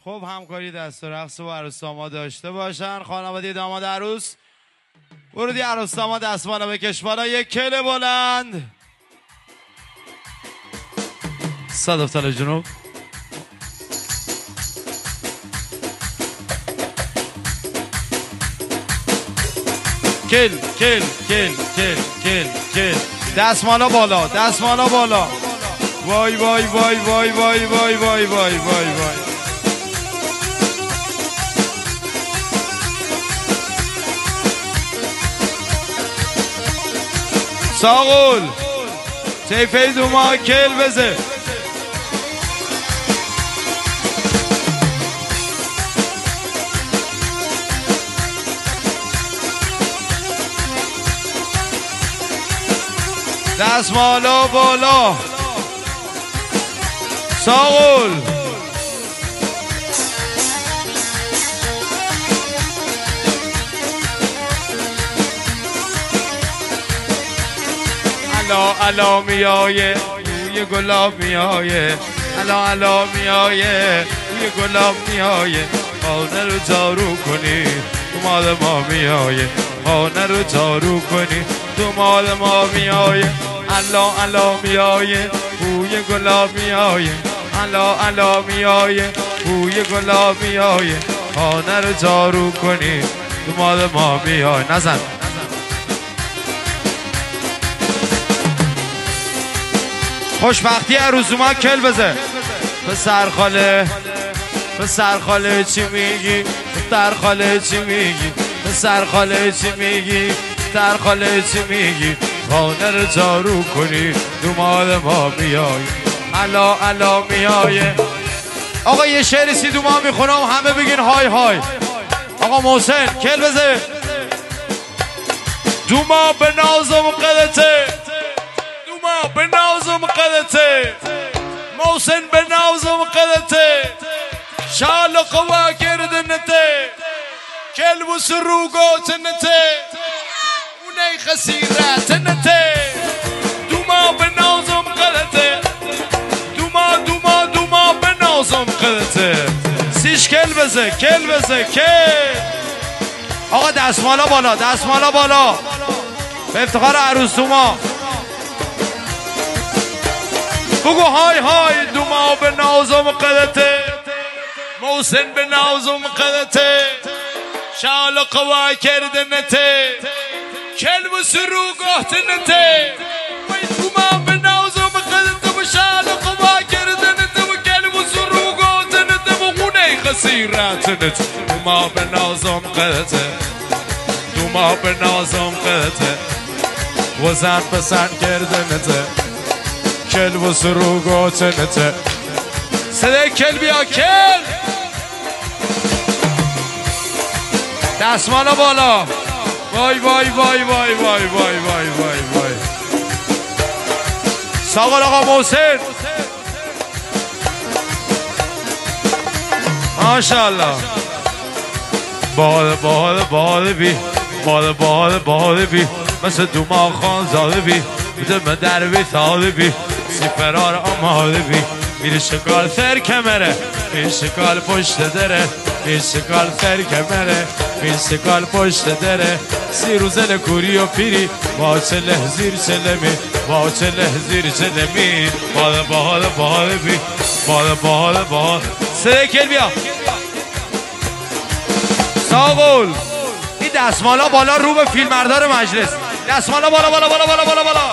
خب همکاری دست و رقص و عروس داماد داشته باشن. خانواده داماد عروس ورودی عروس داماد دستمالا بکش بالا، یک کل بلند. صدف تل جنوب کل کل کل کل کل کل. دستمالا بالا، دستمالا بالا. وای وای وای وای وای وای وای وای وای وای. ساقول سیفه دوما کل بزه. دستمالا بالا ساقول. الا الا میایه روی گلاب میایه، الا الا میایه روی گلاب میایه. خانه رو جارو کنی تو مال ما میایه، خانه رو جارو کنی تو مال ما میایه. الا الا میایه روی گلاب میایه، الا الا میایه روی گلاب میایه. خانه رو جارو کنی تو مال ما میایه. نزن خوشبختی عروسوما کل بزه. پسر خاله پسر خاله چی میگی؟ پسر خاله چی میگی؟ پسر خاله چی میگی؟ پسر خاله چی میگی؟ خانه رو جارو کنی تو مال ما میای، الا الا میایه. آقا یه شعری سی دوما میخونم همه بگین های های. آقا محسن کل بزه. دوما به نازم قدته، دوما به نازم قدته، محسن به نازم قدته. شالق و گردنته کل و سروگاتنته اونی خسیرتنته. دوما به نازم قدته، دوما دوما دوما به نازم قدته. سیش کل بزه کل بزه کل. آقا دستمالا بالا، دستمالا بالا به افتخار عروس دوما. بگو های های. دوما به نازم قدته، محسن به نازم قدته. شالق و کردنته کل و سروگاتنته. دوما به نازم قدته و شالق و کردنته و کل و سروگاتنته و خونه خسیرتنته. دوما به نازم قدته، دوما به نازم قدته و زن پسند کردنته کل و سروگاتنته. صدای کل بیا کل. دستمالا بالا. وای وای وای وای وای وای وای وای وای. ساقل آقا محسن ماشاءالله. بال بال بال بی بال بال بال بی مثل دوما خان زاده بی بده در بی ساده بی سی فرار آماده بی. میره شکال سر کمره، میره شکال پشت دره، میره شکال سر کمره، میره شکال پشت دره. سی روزه کوری و پیری با چله زیر چلمی، با چله زیر چلمی. بال بال بال بی بال بال بال. سه کل بیا ساقول. این دستمالا بالا رو به فیلمبردار مجلس. دستمالا بالا بالا بالا بالا بالا بالا.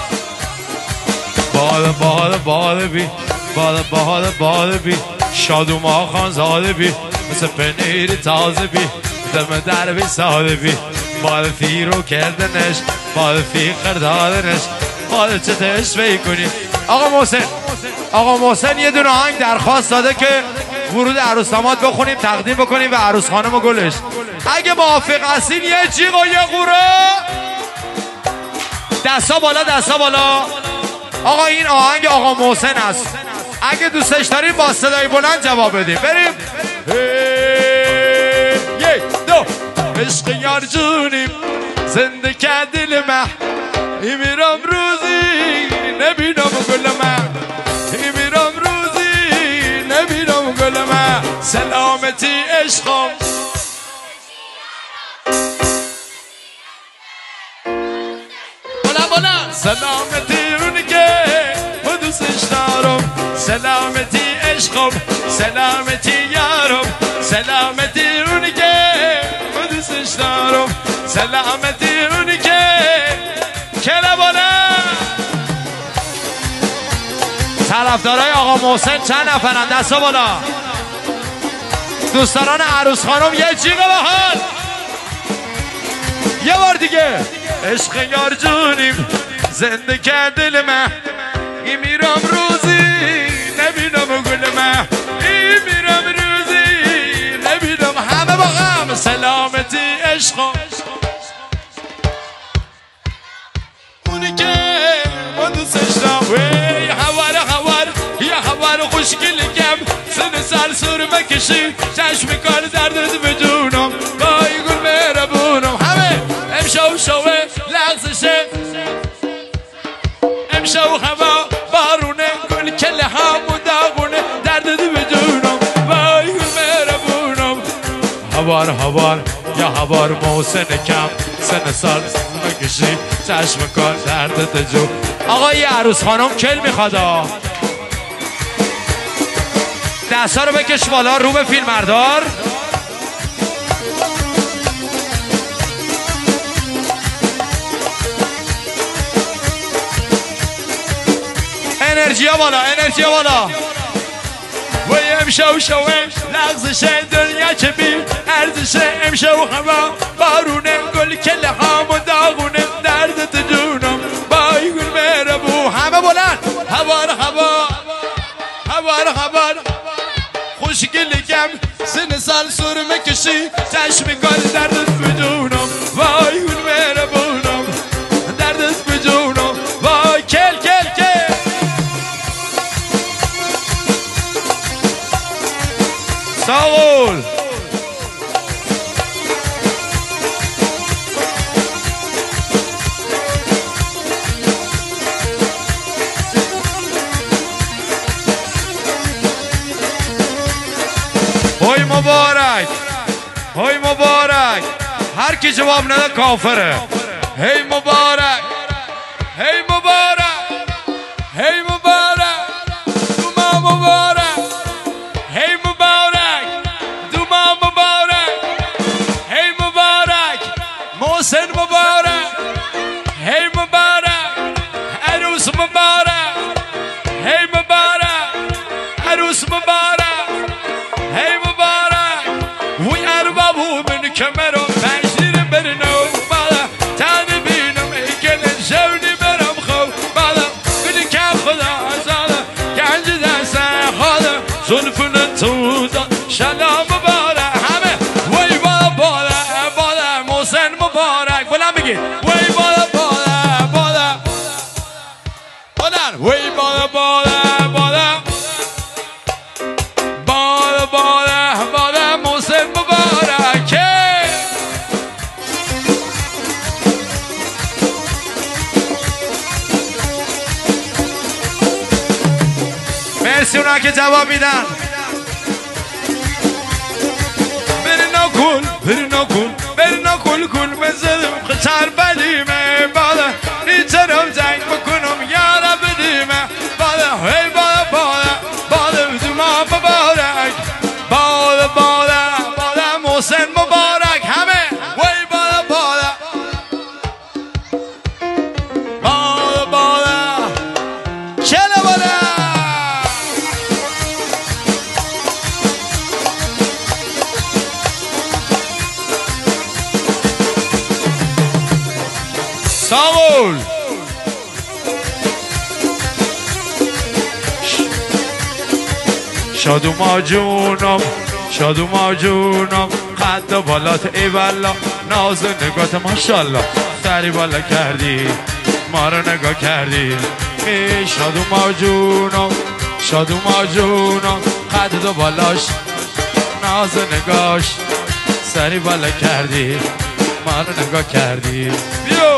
بال بال بال بی بال بال بال بی. شادوما خان زاده بی مثل پنیر تازه بی دم در بی ساده بی. بال فیرو کردنش بال فیقر دادنش بال چه تشوی کنی. آقا محسن، آقا محسن یه دونه آهنگ درخواست داده که ورود عروس داماد بخونیم تقدیم بکنیم و عروس خانم و گلش. اگه موافق هستین یه جیغ و یه قوره. دستا بالا دستا بالا. آقا این آهنگ آقا محسن است، اگه دوستش داریم با صدای بلند جواب بدیم. بریم. یک دو. عشق یار جونیم زنده که دل من میرم روزی نبینم گل من، میرم روزی نبینم گل من. سلامتی عشقم بلند سلامتی اونی که من دوستش دارم سلامتی عشقم سلامتی یارم سلامتی اونی که من دوستش دارم سلامتی اونی که کله بلند طرفدارای آقا محسن چند نفرن؟ دستا بالا. دوستان عروس خانم یه جیغ بحال یه بار دیگه. عشق یار جونیم زنده کرد دل من ای میرم روزی نبینم گل من ای میرم روزی نبینم همه با غم سلامتی عشقم اونی که من دوستش دارم یه هوار خوشگلیم سن سر سر مکشی چشم کار دردت بدونم بای گل مهربونم همه امشو شوه لغزشه امشو هوا بارونه گل کله همو داغونه دردت بدونم بای گل مهربونم هوار یا هوار محسن کم سن سال مکشی چشم کار دردت جو. آقا یه عروس خانم کل میخواد دستا رو بکش بالا رو به فیلم بردار. انرژی بالا انرژی بالا و امشو شوه لغزش دنیا چه بی ارزش امشو هوا بارونه گل کله هامو داغونه دردت جونم بای گل مهربون همه بلند هوار خوشگلیم سن سال سر مکشی چشم کار دردت بدونم وای گل مهربونم دردت بدونم وای کل ساول های مبارک هر کی جواب نده کافره. هی مبارک دوما مبارک هی مبارک دوما مبارک هی مبارک محسن مبارک هی مبارک عروس مبارک هی مبارک عروس مبارک هی مبارک وی اربابو من کمرم پنجیر برنو بالا تانی بینم ایکن شونی برم خو بالا بینی که خدا ازالا گنج دستن خاله زلفن تو داد شلا مبارک همه وی بالا محسن مبارک بلند بگی وی بالا وی بالا محسن مبارک. مرسی اونا که جواب میدن. برنا کل بزدم خسر بدیمه بالا نیترم زنگ بکنم یارا بدیمه بالا هی بالا دوما مبارک بالا محسن مبارک همه وی بالا چله بالا ساول شادوما جونم قد بالات ای والا ناز نگات ماشالله سری بالا کردی ما رو نگاه کردی ای شادوما جونم قد بالاش ناز نگاش سری بالا کردی ما رو نگاه کردی بیو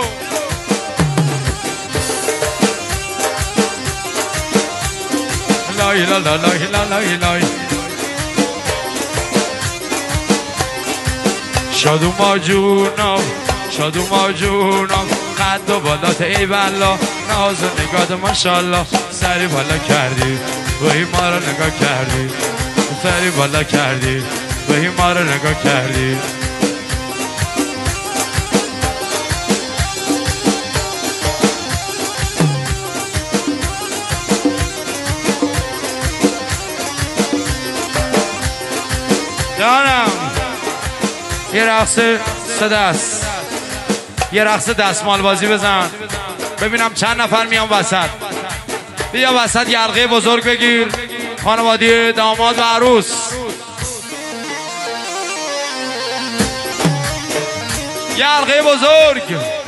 لای شادو ما جونم شادو ما جونم قد و بالات ای بلا ناز و نگاه ماشالله سری بالا کردی وی ما رو نگاه کردی سری بالا کردی وی ما رو نگاه کردی جانم یه رقص سدست یه رقص دستمال بازی بزن ببینم چند نفر میان وسط بیا وسط یلقه بزرگ بگیر خانواده داماد و عروس یلقه بزرگ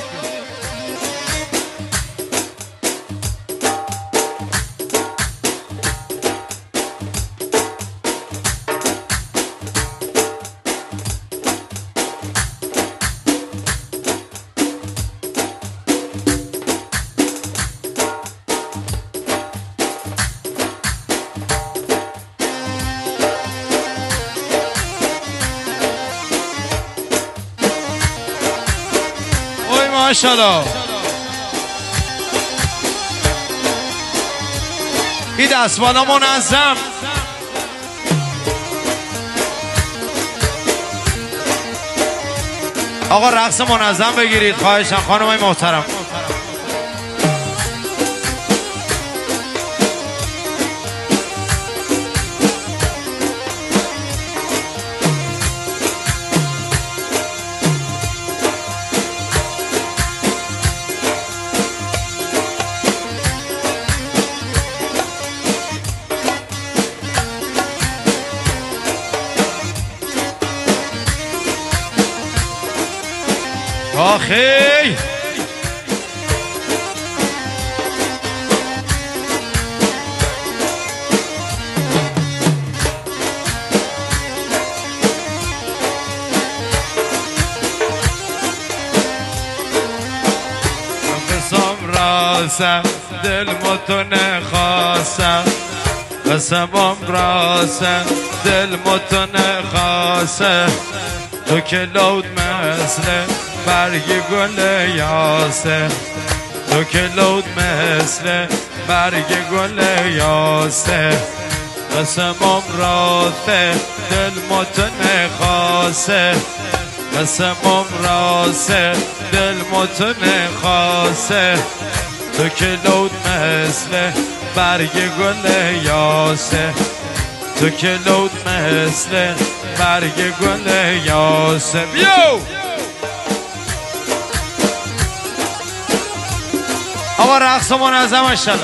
ماشالله این دستمالا منظم آقا رقص منظم بگیرید خواهشم خانمای محترم آخی قسم راسم دل متونه خواستم قسمم راسم دل متونه خواستم تو که لود مثل برگ گل یاسه تو که لود مثل برگ گل یاسه قسمم راسه دل متونه خاصه قسمم راسه دل متونه خاصه تو که لود مثل برگ گل یاسه تو که لود مثل برگ گل یاسه بیو آقا رقص منظم اشتاله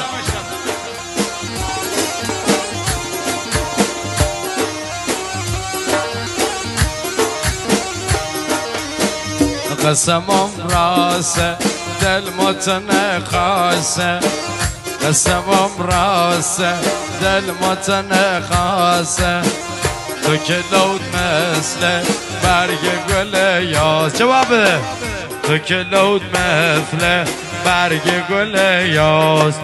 قسمم راسه دل متنه خاصه قسمم راسه دل متنه خاصه تو که لود مثل برگ گل یاس جواب بده تو که لود مثل برگ گل یاس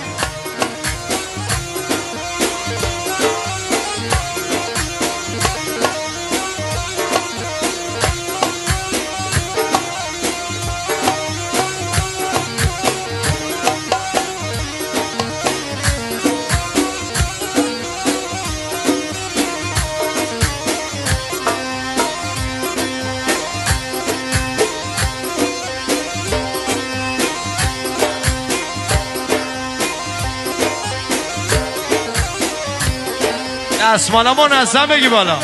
دستمالا منظم بگی بالا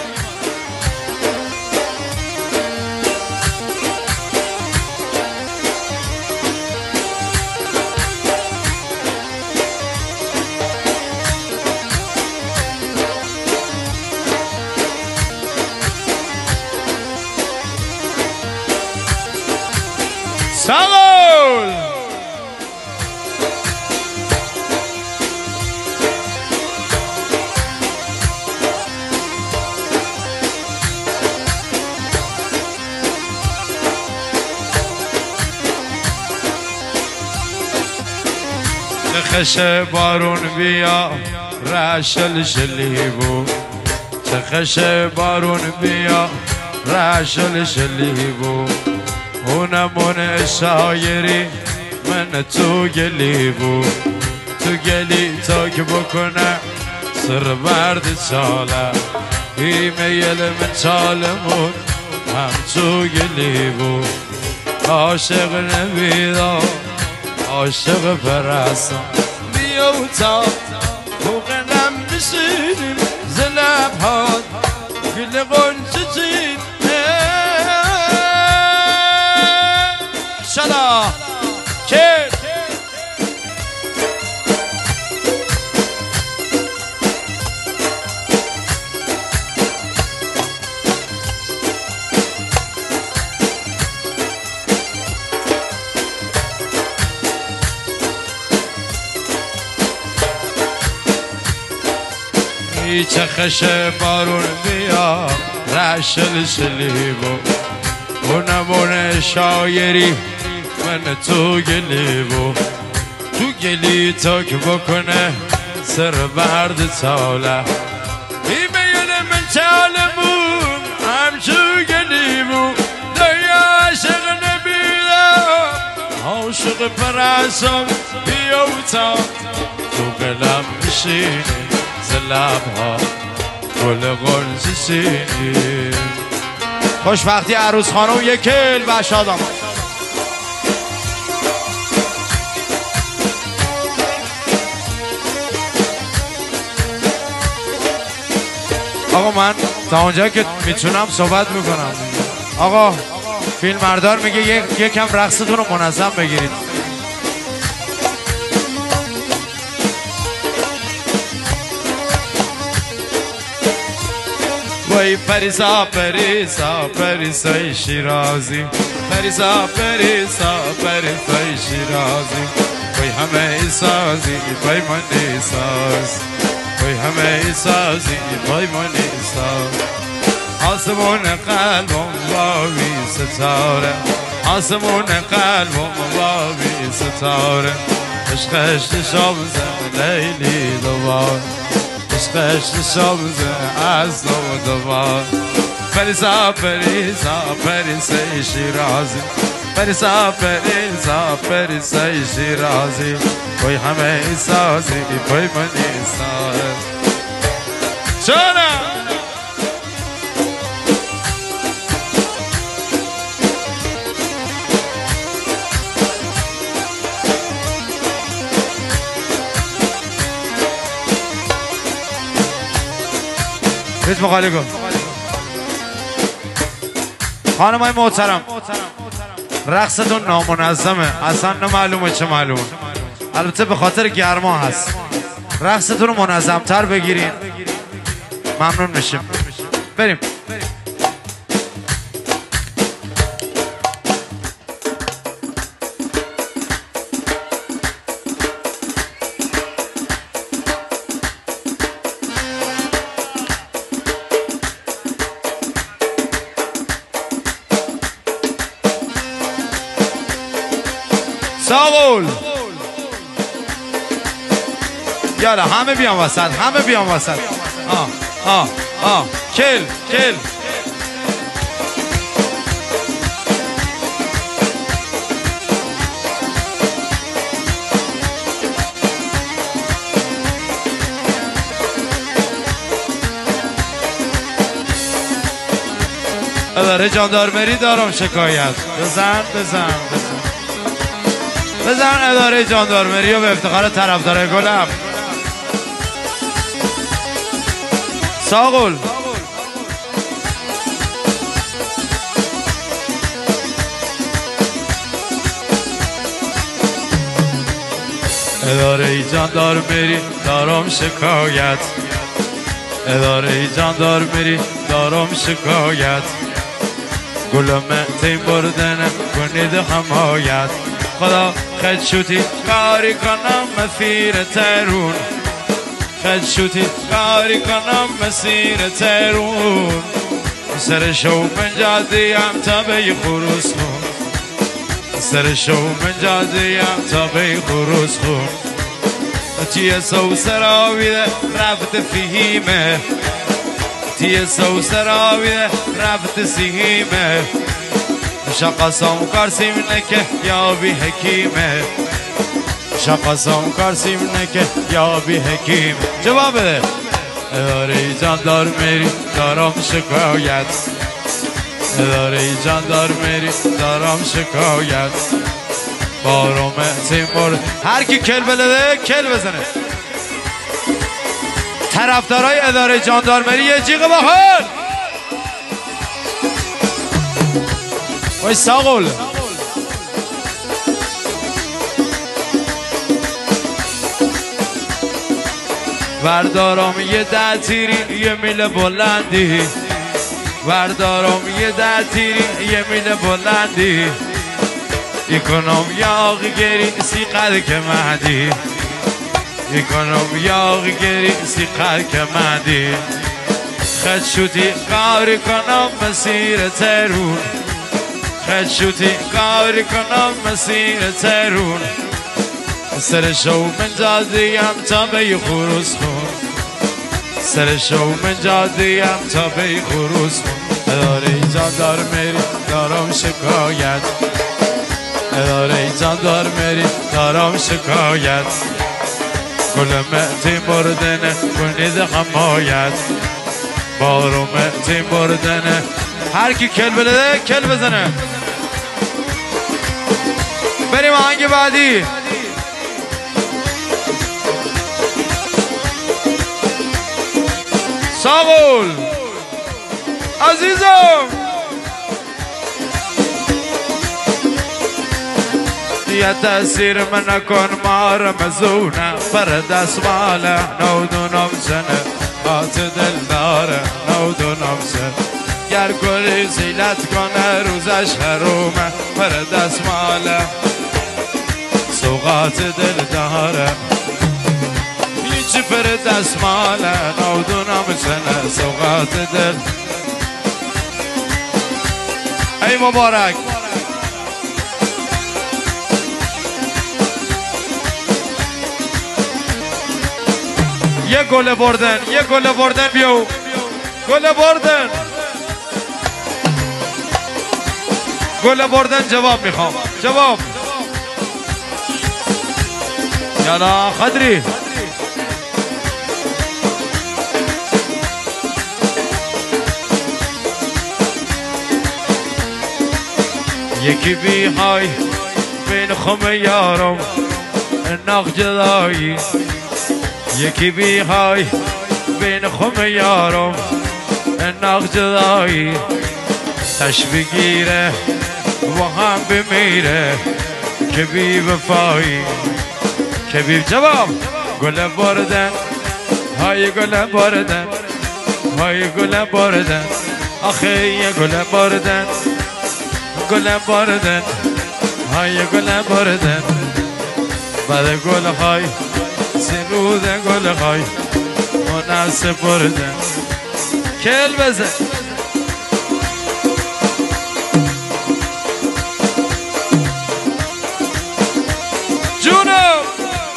سلام خش بارون بیا رشل شلی بود چه خش بارون بیا رشل شلیبو اونمون شایری من تو گلیبو تو گلی تا که بکنه سر برد چاله ایمیل من چالمون هم تو گلیبو عاشق نمیدم عاشق پرستم بیوتا بوقنم بشینیم زلب هاد گل قنچه چین شلا که چخش بارون بیا رشل شلیبو اونمون شایری من تو گلیبو تو گلی تا که بکنه سر برد تاله ایمیل من چالمون هم تو گلیبو دنیا عاشق نبیدم عاشق پرستم بیوتا تو قلم بشینی زلبها گل قنچه خوشبختی عروس خانم یک کل و شادم. آقا من تا اونجا که میتونم صحبت میکنم. آقا فیلم بردار میگه یکم رقصتون رو منظم بگیرید. وای پریسا پریسا پریسای شیرازی پریسا پریسا پریسای شیرازی وای همه سازی وای منی ساز وای همه سازی وای منی ساز آسمون قلبم واوی ستاره آسمون قلبم واوی ستاره عشقش شمز لیلی دوبار عشقش شمز از دوبار پریسا پریسا پریسای شیرازی پریسا پریسا پریسای شیرازی وای همه سازی وای منی ساز چرا ریتم خالی کن خانم های محترم رقصتون نامنظمه اصلا نمعلومه چه معلومه البته به خاطر گرما هست رقصتون رو منظم تر بگیرین ممنون میشیم بریم ساول یالا همه بیان وسط همه بیان وسط کل کل اداره جاندارمری دارم شکایت بزن اداره جاندارمری و به افتخار طرفدار گلم ساقل اداره جاندارمری دارم شکایت اداره جاندارمری دارم شکایت گلم تیم بردن کنید حمایت خدا خد شوتی کاری کنم مسیر ترون خد شوتی کاری کنم مسیر ترون سر شو من جادی هم تا به خروس خون سر شو من جادی هم تا به خروس خون چیه سو سراویده رفت فهیمه گیتی سوسراویه رفت سیمه شقاسم کارسیم نکه یا بی حکیمه شقاسم کارسیم نکه یا بی حکیم جواب بده اداره جاندار میری دارم شکایت اداره جاندار میری دارم شکایت بارم تیمور هر کی کل بلده کل بزنه طرفدارای اداره جاندارمری یه جیغ بخور وای ساقل وردارم یه ده تیری یه میل بلندی وردارم یه ده تیری یه میل بلندی یکنم یاغ گری سی قد که مهدی یکنم یاغ گری سی قد که مهدی خد شوتی کاری کنم مسیر ترون خد شوتی کاری کنم مسیر ترون سر شو من جادیم تا به خروس خون سر شو من جادیم تا به خروس خون اداره جاندار میری دارم شکایت اداره جاندار میری دارم شکایت گلمتی بردنه کنید حمایت بارمتی بردنه هر کی کل بلده کل بزنه بریم آهنگ بعدی ساقل عزیزم یه تأثیر من نکن مار مزونه پر دستماله نودونم زنه خاط دل داره نودونم زنه گر کلی زیلت کنه روزش حرومه پر دستماله سوقات دل داره هیچی پر دستماله نودونم زنه سوقات دل ای مبارک یه گل بردن یه گل بردن بیو گل بردن گل بردن جواب میخوام جواب یالا خدری یکی بی های بین خم یارم ناخ جدایی یکی بی های بین خم یارم ناخ جدایی تش بگیره و هم بمیره که بی وفایی که بی جواب گل بردن های گل بردن های گل بردن آخه یه گل بردن گل بردن های گل بردن بعد گل های سرود گل های مناسب بردن کل بزن جونم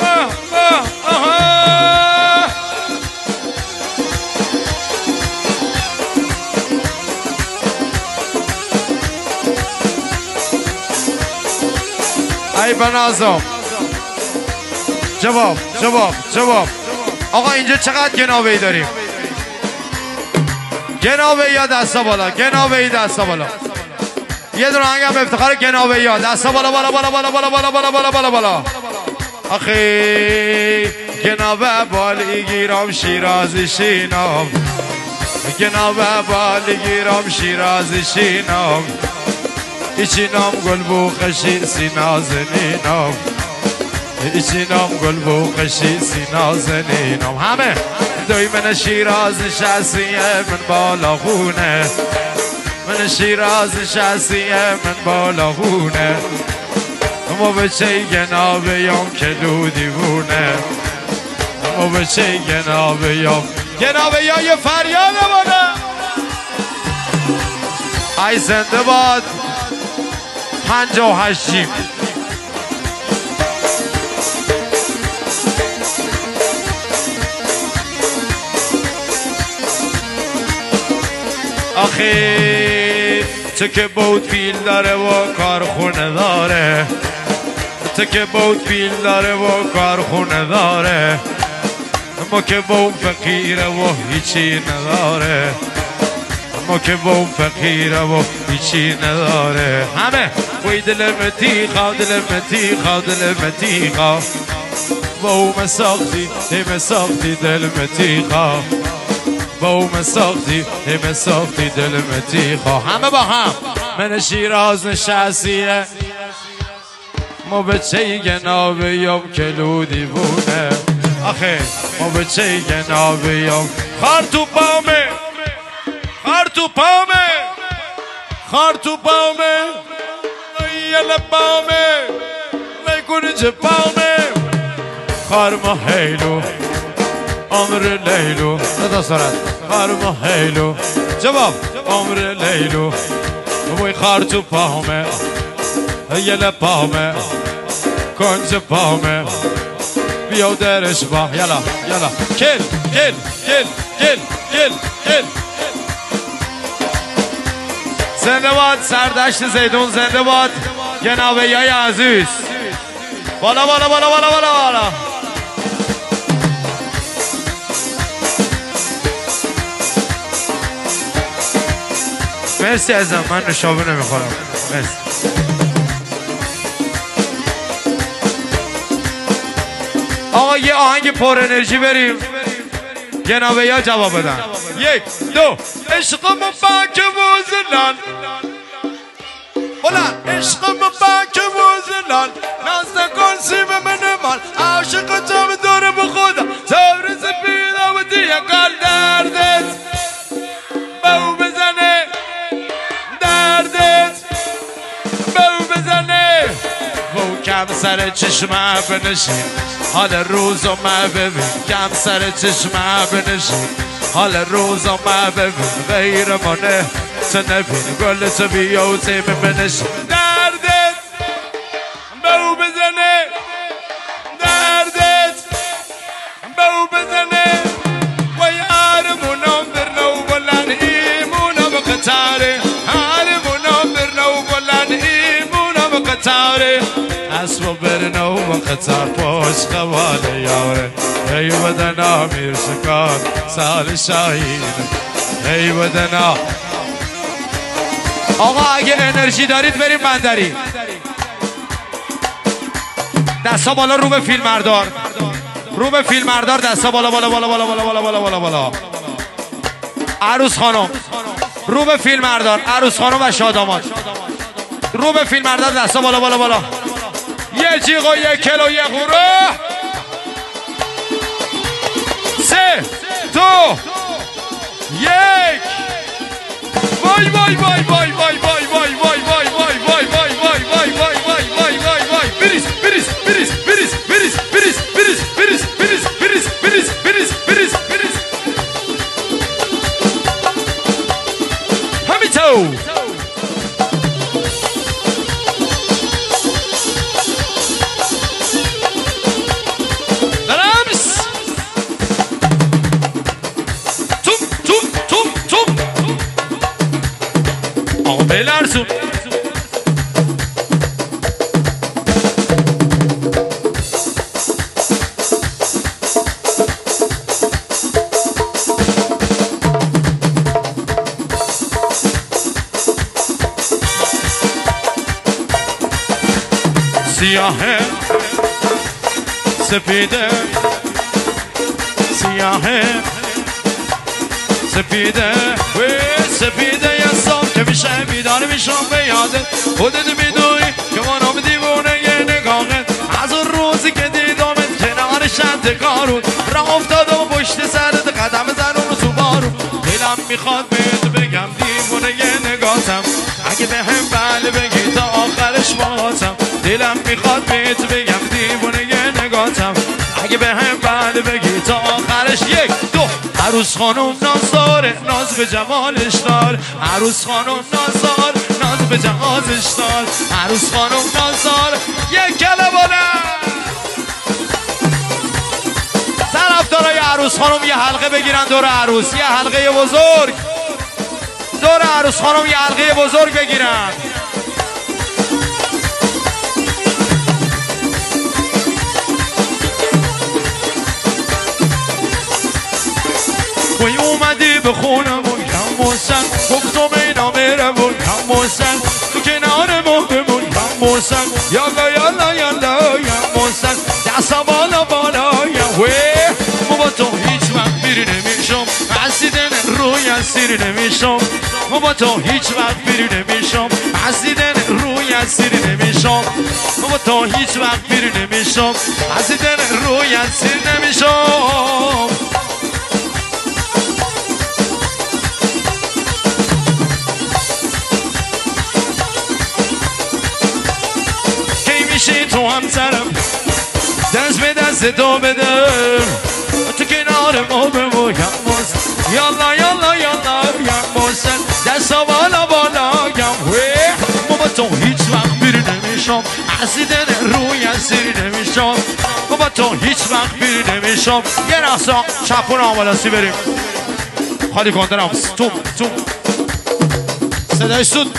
ای بنازم جواب جواب جواب آقا اینجا چقدر گناوه‌ای داریم گناوه‌ای ها دستا بالا گناوه‌ای دستا بالا یه دونه آهنگ هم افتخار گناوه‌ای ها دستا بالا بالا بالا بالا بالا بالا بالا بالا بالا بالا آخی گناوه بالی گیرم شیرازی شینم گناوه بالی گیرم شیرازی شینم ایچینام گل بوخشی سینازنینم ایچینام گل بوخشی سینازنینم همه دوی من شیراز نشستیه من بالا خونه من شیراز نشستیه من بالا خونه اما بچه گنابه یم که دودی بونه اما بچه گنابه یم گنابه یم یه فریاد بونه ای زنده باد 58 جیم آخی تو که بود پیل داره و کارخونه داره، تو که بود پیل داره و کارخونه داره، ما که بود فقیره و هیچی نداره، ما که بود فقیره و هیچی نداره. همه وی دل متیخا دل متیخا دل متیخا با او مساختی دل مساختی دل متیخا با او مساختی دل مساختی دل متیخا. همه با هم من شیراز نشستیه ما به چه گنابیم کلو دیوونه. آخه ما به چه گنابیم خار تو پامه خار تو پامه خار تو پامه یل پامه نکنه چه پامه خار ما هیلو عمر لیلو صدا سرد خار ما هیلو جواب عمر لیلو وی خار تو پامه یل پامه کنج پامه بیا درش با یلا یلا کل کل کل کل کل کل. زنده باد سردشت زیدون، زنده باد گنابه‌ای های عزیز. بالا بالا بالا بالا بالا بالا. مرسی ازم، من نشابه نمیخورم. مرسی. آقا یه آهنگ پر انرژی بریم گنابه‌ای ها جواب بدن. یک دو عشقم بک وزلان بلند عشقم بک وزلان ناز نکن سیم من مال عاشق تو داره به خدا صبر سپیدم و دیگه قل دردت بهو بزنه دردت بهو بزنه بهو کم سر چشمه بنشین حال روزو ما ببین کم سر چشمه بنشین حال روزا ما ببین غیر منه تو نبین گل تو بیا و تیم بنشین دردت بهو بزنه دردت بهو بزنه و یارمونم برنو بلن ایمونم قطاره هارمونم برنو بلن ایمونم قطاره اسم برنو و قطار پشت قواله یاره ای بدنا میر شکار سال شاهین ای بدنا. آقا اگه انرژی دارید بریم بندری دستا بالا رو به فیلم بردار رو به فیلم بردار دستا بالا بالا بالا بالا بالا بالا بالا بالا بالا. عروس خانم رو به فیلم بردار عروس خانم و شاداماد رو به فیلم بردار دستا بالا بالا بالا. یه جیغ و یه کل و یه غروه سه دو یک وای وای وای وای وای وای وای وای وای وای وای وای وای وای وای وای وای وای بریز بریز بریز بریز بریز بریز بریز بریز بریز بریز بریز بریز بریز بریز همینطور. بلرزون سیاهه سپیده سیاهه سپیده و سپیده که میشه بیدار میشم به یادت خودت میدونی که من هم دیوونه یه نگاهت از اون روزی که دیدمت کنار شد کارون راه افتادم و پشت سرت قدم زنم تو بارون دلم میخواد بهت بگم دیوونه یه نگاهتم اگه به هم بله بگی تا آخرش باهاتم دلم میخواد بهت بگم دیوونه یه نگاهتم اگه به هم بله بگی تا آخرش. یک دو عروس خانم نازداره ناز به جمالش دار عروس خانم نازدار ناز به جمالش دار عروس خانم نازدار یک کله بلند طرفدارای عروس خانم یه حلقه بگیرن دور عروس یه حلقه بزرگ دور عروس خانم یه حلقه بزرگ بگیرن. وی اومدی به خونمون کم موسن، گفتم اینا مهربون کم موسن، تو کنار ما بمون کم موسن، یالا یالا یالا یم موسن، دستا بالا بالا یم. وی ما با تو هیچ وقت بیری نمیشم، حسیدن روی اسیر نمیشم. ما با تو هیچ وقت بیری نمیشم، حسیدن روی اسیر نمیشم. ما با تو هیچ وقت بیری نمیشم، حسیدن روی اسیر نمیشم. تو هم طرف دست به دست تو بدم، تو کنار ما بمون یم موسن، یالا یالا یالا یم موسن، دستا بالا بالا یم. ما با تو هیچ وقت بیری نمیشم، حسیدن روی اسیر نمیشم. ما با تو هیچ وقت بیری نمیشم. یه رقصا چپون آمالاسی بریم خالی کندرم توم صدای سود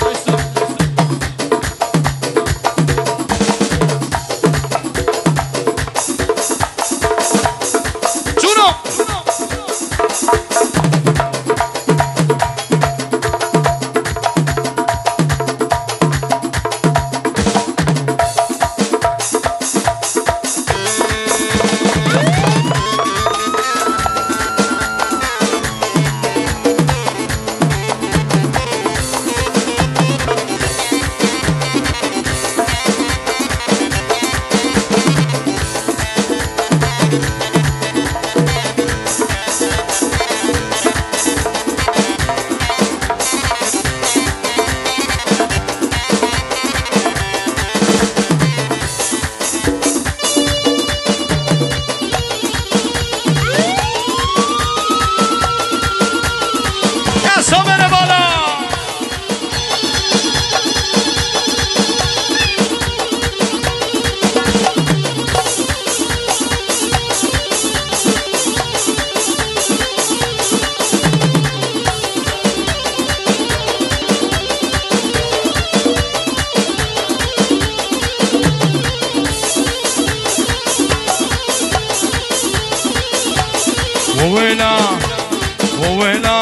وويلا وويلا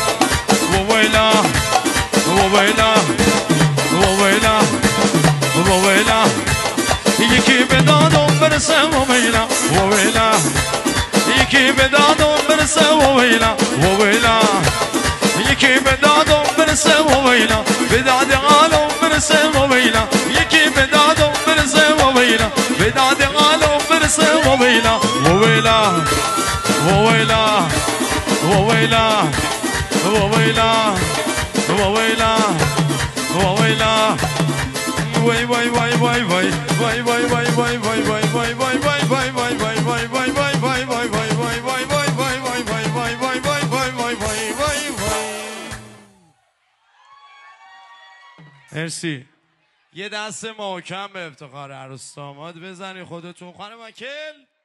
وويلا وويلا وويلا وويلا یکی به دادم برسه وويلا وويلا یکی به دادم برسه وويلا وويلا یکی به دادم برسه وويلا به داد عالم برسه وويلا یکی به دادم برسه وويلا به داد عالم برسه وويلا وويلا وويلا وويلا وويلا وويلا وويلا وي وي وي وي وي وي وي وي وي وي وي وي وي وي مرسی. یه دست محکم به افتخار عروس داماد بزنی خودتون خانم وکیل.